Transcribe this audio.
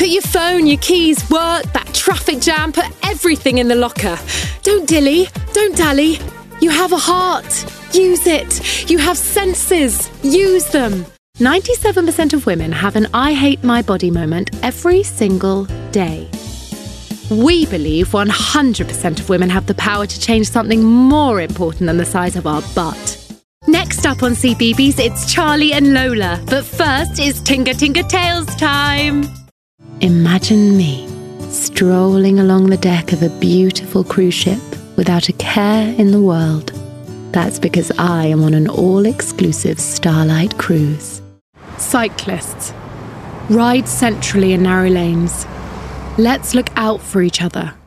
Put your phone, your keys, work, that traffic jam, put everything in the locker. Don't dilly, don't dally. You have a heart. Use it. You have senses. Use them. 97% of women have an I hate my body moment every single day. We believe 100% of women have the power to change something more important than the size of our butt. Next up on CBeebies, it's Charlie and Lola. But first, it's Tinker Tinker Tales time. Imagine me strolling along the deck of a beautiful cruise ship without a care in the world. That's because I am on an all-exclusive Starlight cruise. Cyclists, ride centrally in narrow lanes. Let's look out for each other.